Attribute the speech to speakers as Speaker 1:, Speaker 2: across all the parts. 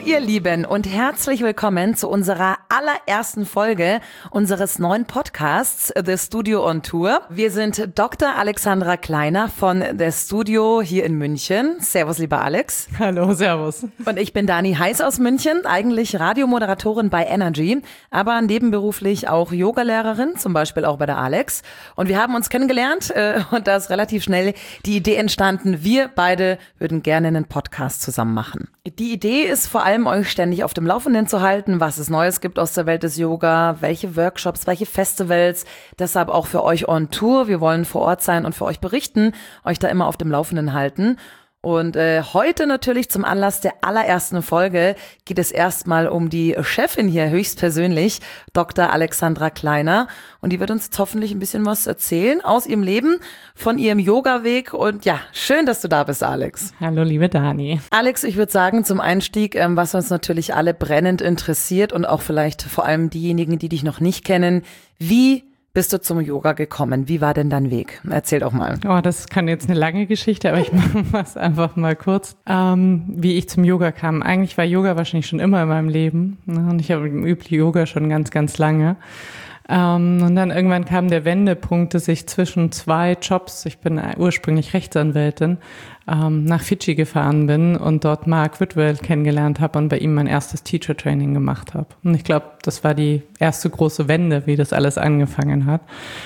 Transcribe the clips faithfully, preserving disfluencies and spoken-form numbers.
Speaker 1: ihr Lieben, und herzlich willkommen zu unserer allerersten Folge unseres neuen Podcasts The Studio on Tour. Wir sind Doktor Alexandra Kleiner von The Studio hier in München. Servus, lieber Alex.
Speaker 2: Hallo, servus.
Speaker 1: Und ich bin Dani Heiß aus München, eigentlich Radiomoderatorin bei Energy, aber nebenberuflich auch Yogalehrerin, zum Beispiel auch bei der Alex. Und wir haben uns kennengelernt äh, und da ist relativ schnell die Idee entstanden, wir beide würden gerne einen Podcast zusammen machen. Die Idee ist vor allem, euch ständig auf dem Laufenden zu halten, was es Neues gibt aus der Welt des Yoga, welche Workshops, welche Festivals, deshalb auch für euch on Tour. Wir wollen vor Ort sein und für euch berichten, euch da immer auf dem Laufenden halten. Und äh, heute natürlich zum Anlass der allerersten Folge geht es erstmal um die Chefin hier höchstpersönlich, Doktor Alexandra Kleiner. Und die wird uns jetzt hoffentlich ein bisschen was erzählen aus ihrem Leben, von ihrem Yoga-Weg. Und ja, schön, dass du da bist, Alex.
Speaker 2: Hallo, liebe Dani.
Speaker 1: Alex, ich würde sagen, zum Einstieg, ähm, was uns natürlich alle brennend interessiert und auch vielleicht vor allem diejenigen, die dich noch nicht kennen, wie bist du zum Yoga gekommen? Wie war denn dein Weg? Erzähl doch mal.
Speaker 2: Oh, das kann jetzt eine lange Geschichte, aber ich mache es einfach mal kurz. Ähm, wie ich zum Yoga kam. Eigentlich war Yoga wahrscheinlich schon immer in meinem Leben. Und ich habe übe Yoga schon ganz, ganz lange. Ähm, und dann irgendwann kam der Wendepunkt, dass ich zwischen zwei Jobs, ich bin ursprünglich Rechtsanwältin, ähm, nach Fidschi gefahren bin und dort Mark Whitwell kennengelernt habe und bei ihm mein erstes Teacher-Training gemacht habe. Und ich glaube, das war die erste große Wende, wie das alles angefangen hat.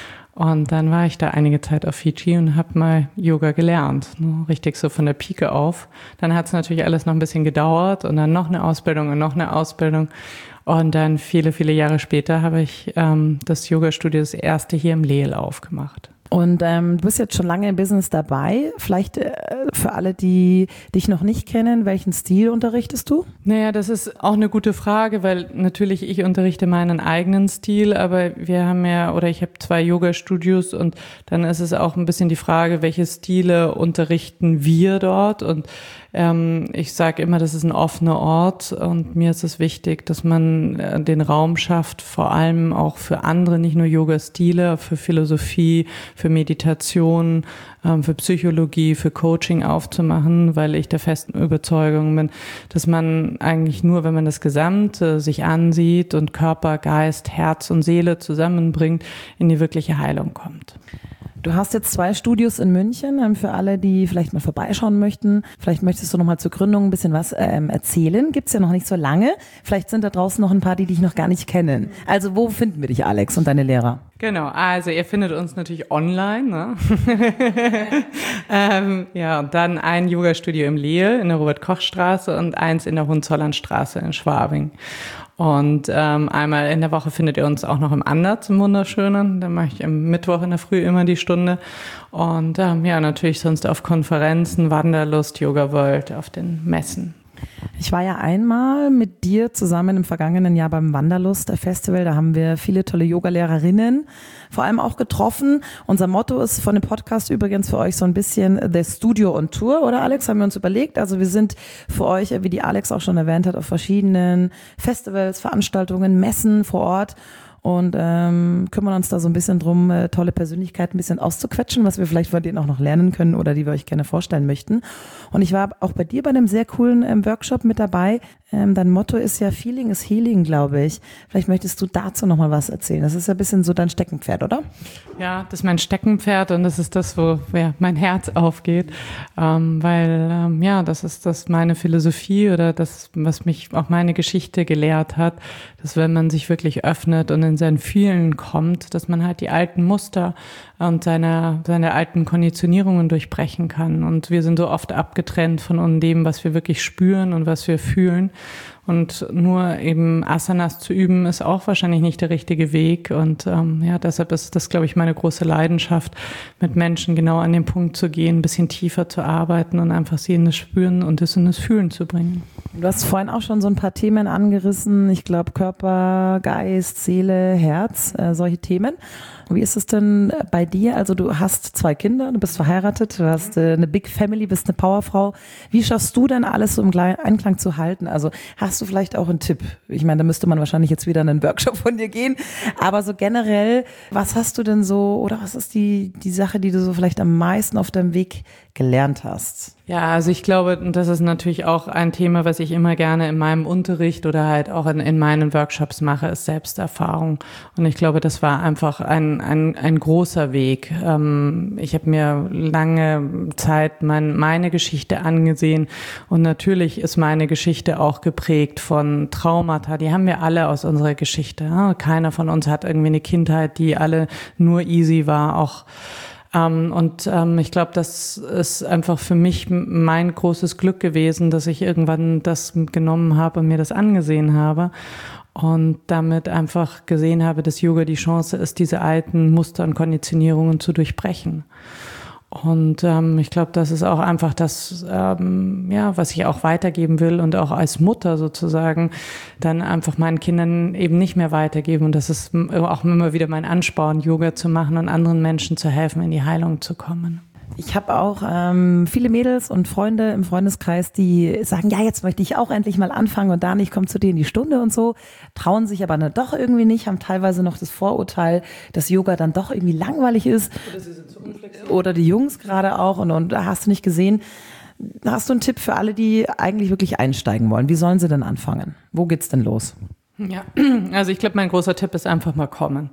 Speaker 2: Und dann war ich da einige Zeit auf Fidschi und habe mal Yoga gelernt, ne, richtig so von der Pike auf. Dann hat es natürlich alles noch ein bisschen gedauert und dann noch eine Ausbildung und noch eine Ausbildung. Und dann viele, viele Jahre später habe ich ähm, das Yoga-Studio, das erste hier im Leel aufgemacht.
Speaker 1: Und ähm, du bist jetzt schon lange im Business dabei. Vielleicht äh, für alle, die dich noch nicht kennen, welchen Stil unterrichtest du?
Speaker 2: Naja, das ist auch eine gute Frage, weil natürlich ich unterrichte meinen eigenen Stil, aber wir haben ja, oder ich habe zwei Yoga-Studios und dann ist es auch ein bisschen die Frage, welche Stile unterrichten wir dort. Und ähm, ich sage immer, das ist ein offener Ort und mir ist es wichtig, dass man äh, den Raum schafft, vor allem auch für andere, nicht nur Yoga-Stile, für Philosophie, für Meditation, ähm, für Psychologie, für Coaching aufzumachen, weil ich der festen Überzeugung bin, dass man eigentlich nur, wenn man das Gesamte sich ansieht und Körper, Geist, Herz und Seele zusammenbringt, in die wirkliche Heilung kommt.
Speaker 1: Du hast jetzt zwei Studios in München, für alle, die vielleicht mal vorbeischauen möchten. Vielleicht möchtest du noch mal zur Gründung ein bisschen was ähm, erzählen. Gibt's ja noch nicht so lange. Vielleicht sind da draußen noch ein paar, die dich noch gar nicht kennen. Also wo finden wir dich, Alex, und deine Lehrer?
Speaker 2: Genau, also ihr findet uns natürlich online, ne? ähm, ja, und dann ein Yoga-Studio im Leel in der Robert-Koch-Straße und eins in der Hohenzollernstraße in Schwabing. Und ähm, einmal in der Woche findet ihr uns auch noch im Andaz, im Wunderschönen. Da mache ich am Mittwoch in der Früh immer die Stunde. Und ähm, ja, natürlich sonst auf Konferenzen, Wanderlust, Yoga World, auf den Messen.
Speaker 1: Ich war ja einmal mit dir zusammen im vergangenen Jahr beim Wanderlust Festival. Da haben wir viele tolle Yogalehrerinnen vor allem auch getroffen. Unser Motto ist von dem Podcast übrigens für euch so ein bisschen The Studio on Tour, oder Alex? Haben wir uns überlegt. Also wir sind für euch, wie die Alex auch schon erwähnt hat, auf verschiedenen Festivals, Veranstaltungen, Messen vor Ort. Und ähm, kümmern uns da so ein bisschen drum, äh, tolle Persönlichkeiten ein bisschen auszuquetschen, was wir vielleicht von denen auch noch lernen können oder die wir euch gerne vorstellen möchten. Und ich war auch bei dir bei einem sehr coolen ähm, Workshop mit dabei. Ähm, dein Motto ist ja Feeling is Healing, glaube ich. Vielleicht möchtest du dazu nochmal was erzählen. Das ist ja ein bisschen so dein Steckenpferd, oder?
Speaker 2: Ja, das ist mein Steckenpferd und das ist das, wo ja, mein Herz aufgeht. Ähm, weil, ähm, ja, das ist das meine Philosophie oder das, was mich auch meine Geschichte gelehrt hat, dass wenn man sich wirklich öffnet und in sein Fühlen kommt, dass man halt die alten Muster und seine, seine alten Konditionierungen durchbrechen kann. Und wir sind so oft abgetrennt von dem, was wir wirklich spüren und was wir fühlen. Und nur eben Asanas zu üben, ist auch wahrscheinlich nicht der richtige Weg. Und ähm, ja, deshalb ist das, glaube ich, meine große Leidenschaft, mit Menschen genau an den Punkt zu gehen, ein bisschen tiefer zu arbeiten und einfach sie in das Spüren und das in das Fühlen zu bringen.
Speaker 1: Du hast vorhin auch schon so ein paar Themen angerissen. Ich glaube Körper, Geist, Seele, Herz, äh, solche Themen. Wie ist es denn bei dir? Also du hast zwei Kinder, du bist verheiratet, du hast äh, eine Big Family, bist eine Powerfrau. Wie schaffst du denn alles so im Einklang zu halten? Also hast hast du vielleicht auch einen Tipp? Ich meine, da müsste man wahrscheinlich jetzt wieder in einen Workshop von dir gehen, aber so generell, was hast du denn so, oder was ist die, die Sache, die du so vielleicht am meisten auf deinem Weg gelernt hast?
Speaker 2: Ja, also ich glaube, das ist natürlich auch ein Thema, was ich immer gerne in meinem Unterricht oder halt auch in, in meinen Workshops mache, ist Selbsterfahrung. Und ich glaube, das war einfach ein, ein, ein großer Weg. Ähm, ich habe mir lange Zeit mein, meine Geschichte angesehen und natürlich ist meine Geschichte auch geprägt von Traumata. Die haben wir alle aus unserer Geschichte. Ja? Keiner von uns hat irgendwie eine Kindheit, die alle nur easy war, auch Um, und um, ich glaube, das ist einfach für mich mein großes Glück gewesen, dass ich irgendwann das genommen habe und mir das angesehen habe und damit einfach gesehen habe, dass Yoga die Chance ist, diese alten Muster und Konditionierungen zu durchbrechen. Und ähm, ich glaube, das ist auch einfach das, ähm, ja, was ich auch weitergeben will und auch als Mutter sozusagen dann einfach meinen Kindern eben nicht mehr weitergeben. Und das ist auch immer wieder mein Ansporn, Yoga zu machen und anderen Menschen zu helfen, in die Heilung zu kommen.
Speaker 1: Ich habe auch ähm, viele Mädels und Freunde im Freundeskreis, die sagen, ja, jetzt möchte ich auch endlich mal anfangen und Dani, ich komme zu dir in die Stunde und so, trauen sich aber dann doch irgendwie nicht, haben teilweise noch das Vorurteil, dass Yoga dann doch irgendwie langweilig ist. Oder sie sind zu unflexibel. Oder die Jungs gerade auch und, und hast du nicht gesehen. Hast du einen Tipp für alle, die eigentlich wirklich einsteigen wollen? Wie sollen sie denn anfangen? Wo geht's denn los?
Speaker 2: Ja, also ich glaube, mein großer Tipp ist einfach mal kommen.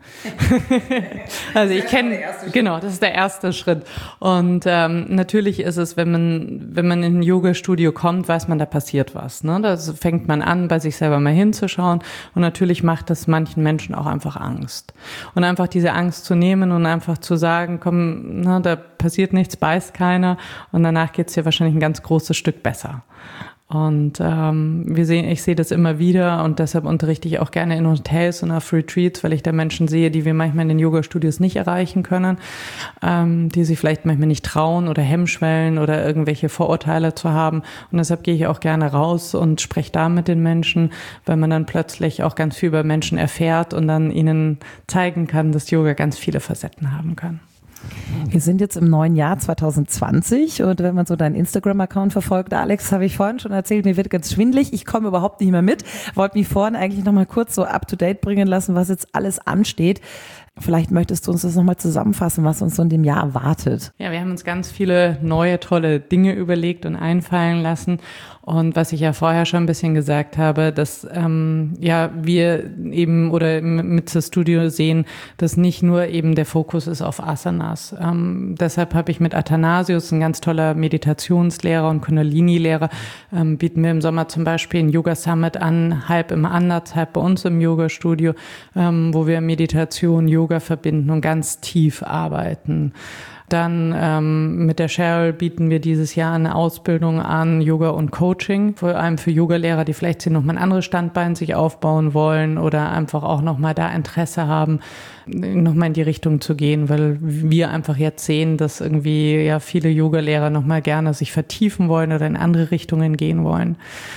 Speaker 2: Also ich kenne, genau, das ist der erste Schritt. Und ähm, natürlich ist es, wenn man wenn man in ein Yoga-Studio kommt, weiß man, da passiert was. Ne? Da fängt man an, bei sich selber mal hinzuschauen. Und natürlich macht das manchen Menschen auch einfach Angst. Und einfach diese Angst zu nehmen und einfach zu sagen, komm, na, da passiert nichts, beißt keiner. Und danach geht's dir wahrscheinlich ein ganz großes Stück besser. Und ähm, wir sehen, ich sehe das immer wieder und deshalb unterrichte ich auch gerne in Hotels und auf Retreats, weil ich da Menschen sehe, die wir manchmal in den Yoga-Studios nicht erreichen können, ähm, die sich vielleicht manchmal nicht trauen oder Hemmschwellen oder irgendwelche Vorurteile zu haben. Und deshalb gehe ich auch gerne raus und spreche da mit den Menschen, weil man dann plötzlich auch ganz viel über Menschen erfährt und dann ihnen zeigen kann, dass Yoga ganz viele Facetten haben kann.
Speaker 1: Wir sind jetzt im neuen Jahr zwanzig zwanzig und wenn man so deinen Instagram-Account verfolgt, Alex, habe ich vorhin schon erzählt, mir wird ganz schwindelig, ich komme überhaupt nicht mehr mit, wollte mich vorhin eigentlich nochmal kurz so up-to-date bringen lassen, was jetzt alles ansteht. Vielleicht möchtest du uns das nochmal zusammenfassen, was uns so in dem Jahr erwartet.
Speaker 2: Ja, wir haben uns ganz viele neue, tolle Dinge überlegt und einfallen lassen. Und was ich ja vorher schon ein bisschen gesagt habe, dass ähm, ja wir eben oder mit das Studio sehen, dass nicht nur eben der Fokus ist auf Asanas. Ähm, deshalb habe ich mit Athanasius, ein ganz toller Meditationslehrer und Kundalini-Lehrer, ähm, bieten wir im Sommer zum Beispiel ein Yoga Summit an, halb im Ansatz, halb bei uns im Yoga-Studio, ähm, wo wir Meditation, Yoga verbinden und ganz tief arbeiten. Dann ähm, mit der Cheryl bieten wir dieses Jahr eine Ausbildung an, Yoga und Coaching, vor allem für Yogalehrer, die vielleicht sich nochmal ein anderes Standbein sich aufbauen wollen oder einfach auch nochmal da Interesse haben, nochmal in die Richtung zu gehen, weil wir einfach jetzt sehen, dass irgendwie ja viele Yogalehrer nochmal gerne sich vertiefen wollen oder in andere Richtungen gehen wollen.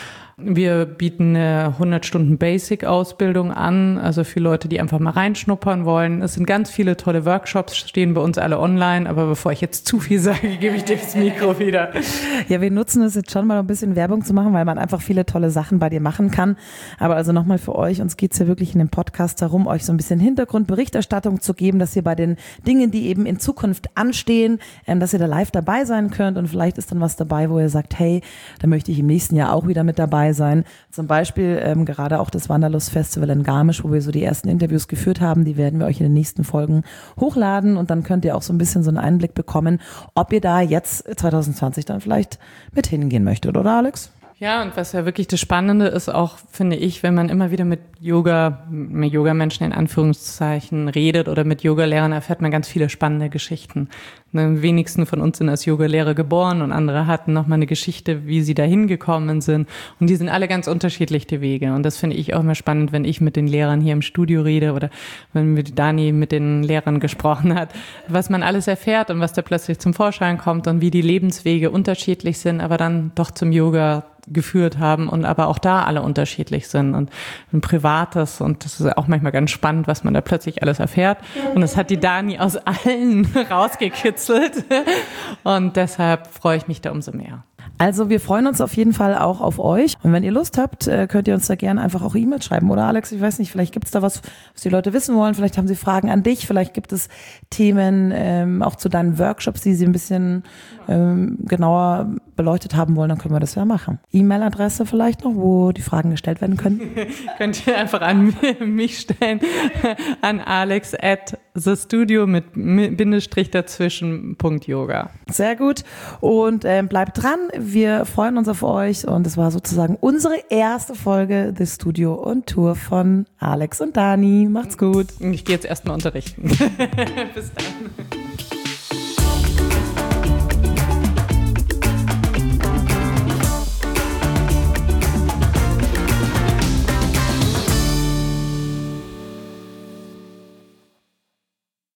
Speaker 2: Wir bieten eine hundert Stunden Basic-Ausbildung an, also für Leute, die einfach mal reinschnuppern wollen. Es sind ganz viele tolle Workshops, stehen bei uns alle online, aber bevor ich jetzt zu viel sage, gebe ich dir das Mikro wieder.
Speaker 1: Ja, wir nutzen es jetzt schon mal ein bisschen Werbung zu machen, weil man einfach viele tolle Sachen bei dir machen kann. Aber also nochmal für euch, uns geht's ja wirklich in dem Podcast darum, euch so ein bisschen Hintergrundberichterstattung zu geben, dass ihr bei den Dingen, die eben in Zukunft anstehen, dass ihr da live dabei sein könnt und vielleicht ist dann was dabei, wo ihr sagt, hey, da möchte ich im nächsten Jahr auch wieder mit dabei sein. Zum Beispiel ähm, gerade auch das Wanderlust-Festival in Garmisch, wo wir so die ersten Interviews geführt haben, die werden wir euch in den nächsten Folgen hochladen und dann könnt ihr auch so ein bisschen so einen Einblick bekommen, ob ihr da jetzt zwanzig zwanzig dann vielleicht mit hingehen möchtet, oder Alex?
Speaker 2: Ja, und was ja wirklich das Spannende ist auch, finde ich, wenn man immer wieder mit Yoga, mit Yoga-Menschen in Anführungszeichen redet oder mit Yogalehrern, erfährt man ganz viele spannende Geschichten. Die wenigsten von uns sind als Yogalehrer geboren und andere hatten nochmal eine Geschichte, wie sie da hingekommen sind. Und die sind alle ganz unterschiedlich, die Wege. Und das finde ich auch immer spannend, wenn ich mit den Lehrern hier im Studio rede oder wenn mit Dani mit den Lehrern gesprochen hat, was man alles erfährt und was da plötzlich zum Vorschein kommt und wie die Lebenswege unterschiedlich sind, aber dann doch zum Yoga geführt haben und aber auch da alle unterschiedlich sind und ein privates und das ist auch manchmal ganz spannend, was man da plötzlich alles erfährt und das hat die Dani aus allen rausgekitzelt und deshalb freue ich mich da umso mehr.
Speaker 1: Also wir freuen uns auf jeden Fall auch auf euch. Und wenn ihr Lust habt, könnt ihr uns da gerne einfach auch E-Mails schreiben. Oder Alex, ich weiß nicht, vielleicht gibt es da was, was die Leute wissen wollen. Vielleicht haben sie Fragen an dich. Vielleicht gibt es Themen ähm, auch zu deinen Workshops, die sie ein bisschen ähm, genauer beleuchtet haben wollen. Dann können wir das ja machen. E-Mail-Adresse vielleicht noch, wo die Fragen gestellt werden können?
Speaker 2: Könnt ihr einfach an mich stellen. An alex at thestudio mit Bindestrich dazwischen Punkt Yoga.
Speaker 1: Sehr gut. Und ähm, bleibt dran. Wir freuen uns auf euch. Und es war sozusagen unsere erste Folge The Studio on Tour von Alex und Dani. Macht's gut.
Speaker 2: Ich gehe jetzt erstmal unterrichten. Bis dann.